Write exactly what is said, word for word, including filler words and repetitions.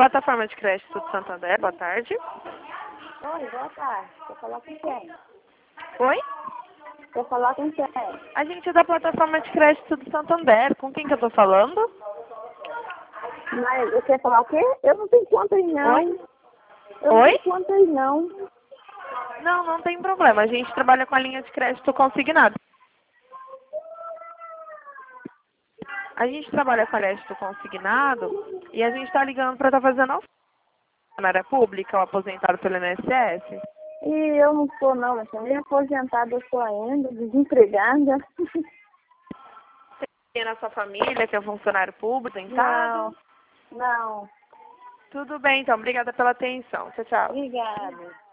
Plataforma de crédito do Santander, boa tarde. Oi, boa tarde. Vou falar com quem? Oi? Vou falar com quem? A gente é da plataforma de crédito do Santander. Com quem que eu tô falando? Mas você quer falar o quê? Eu não tenho conta aí, não. Oi? Eu Oi? não tenho conta aí, não. Não, não tem problema. A gente trabalha com a linha de crédito consignado. A gente trabalha com crédito consignado e a gente está ligando para estar fazendo oferta na área pública ou aposentado pelo I N S S. E eu não sou, não. Eu sou meio aposentada, eu sou ainda, desempregada. Tem na sua família que é funcionário público, aposentado? Não, não. Tudo bem, então. Obrigada pela atenção. Tchau, tchau. Obrigada.